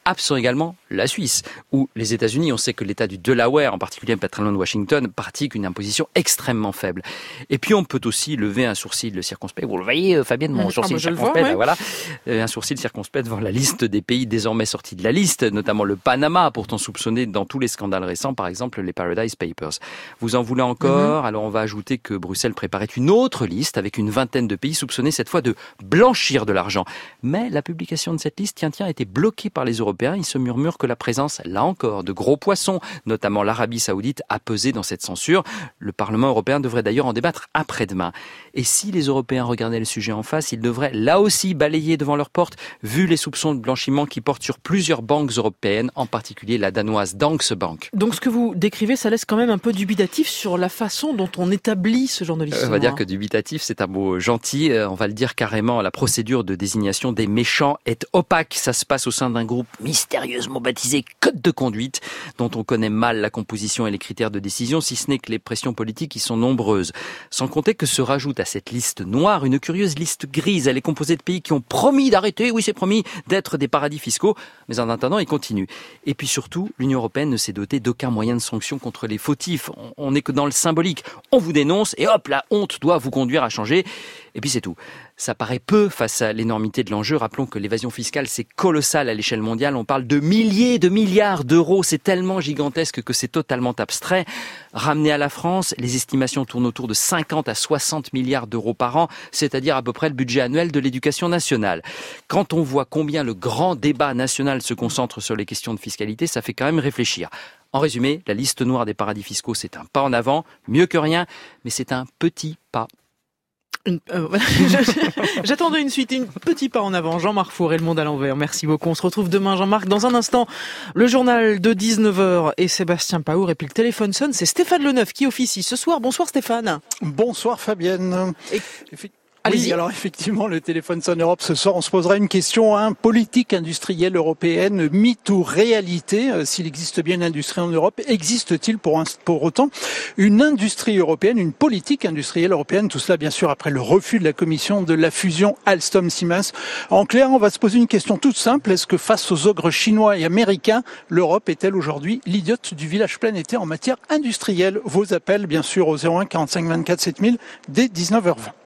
absent également la Suisse ou les États-Unis. On sait que l'État du Delaware, en particulier pas très loin de Washington, pratique une imposition extrêmement faible. Et puis on peut aussi lever un sourcil circonspect. Vous le voyez, Fabienne, mon Mmh. sourcil Ah, bah, je le circonspect, vois, là, ouais. voilà, Euh, un sourcil circonspect devant la liste des pays désormais sortis de la liste, notamment le Panama, pourtant soupçonné dans tous les scandales récents, par exemple les Paradise Papers. Vous en voulez encore? Alors on va ajouter que Bruxelles préparait une autre liste avec une vingtaine de pays soupçonnés cette fois de blanchir de l'argent. Mais la publication de cette liste, tiens, tiens, a été bloquée par les Européens. Il se murmure que la présence, là encore, de gros poissons, notamment l'Arabie Saoudite, a pesé dans cette censure. Le Parlement européen devrait d'ailleurs en débattre après-demain. Et si les Européens regardaient le sujet en face, ils devraient là aussi balayer devant leur porte, vu les soupçons de blanchiment qui portent sur plusieurs banques européennes, en particulier la danoise Danske Bank. Donc ce que vous décrivez, ça laisse quand même un peu dubitatif sur la façon dont on établit ce genre de liste. On va dire que dubitatif, c'est un mot gentil. Euh, On va le dire carrément, la procédure de désignation des méchants est opaque. Ça se passe au sein d'un groupe mystérieusement baptisé Code de conduite, dont on connaît mal la composition et les critères de décision, si ce n'est que les pressions politiques y sont nombreuses. Sans compter que se rajoute à cette liste noire une curieuse liste grise. Elle est composée de pays qui ont promis d'arrêter, oui c'est promis, d'être des paradis fiscaux, mais en attendant, ils continuent. Et puis surtout, l'Union européenne ne s'est dotée d'aucun moyen de sanction contre les fautifs. On n'est que dans le symbolique. On vous dénonce et hop, la honte doit vous conduire à changer. Et puis c'est tout. Ça paraît peu face à l'énormité de l'enjeu. Rappelons que l'évasion fiscale, c'est colossal à l'échelle mondiale. On parle de milliers de milliards d'euros. C'est tellement gigantesque que c'est totalement abstrait. Ramené à la France, les estimations tournent autour de cinquante à soixante milliards d'euros par an, c'est-à-dire à peu près le budget annuel de l'éducation nationale. Quand on voit combien le grand débat national se concentre sur les questions de fiscalité, ça fait quand même réfléchir. En résumé, la liste noire des paradis fiscaux, c'est un pas en avant, mieux que rien, mais c'est un petit pas. Une- euh, voilà. J'attendais une suite, une petit pas en avant. Jean-Marc Four et le monde à l'envers. Merci beaucoup. On se retrouve demain, Jean-Marc. Dans un instant, le journal de dix-neuf heures et Sébastien Paour. Et puis le téléphone sonne. C'est Stéphane Leneuf qui officie ce soir. Bonsoir Stéphane. Bonsoir Fabienne. Et... Oui, alors effectivement, le téléphone sonne Europe ce soir. On se posera une question, hein, politique industrielle européenne, mythe ou réalité? euh, S'il existe bien une industrie en Europe, existe-t-il pour, un, pour autant une industrie européenne, une politique industrielle européenne? Tout cela, bien sûr, après le refus de la Commission de la fusion Alstom-Siemens. En clair, on va se poser une question toute simple. Est-ce que face aux ogres chinois et américains, l'Europe est-elle aujourd'hui l'idiote du village planétaire en matière industrielle? Vos appels, bien sûr, au zéro un quarante-cinq vingt-quatre sept mille dès dix-neuf heures vingt.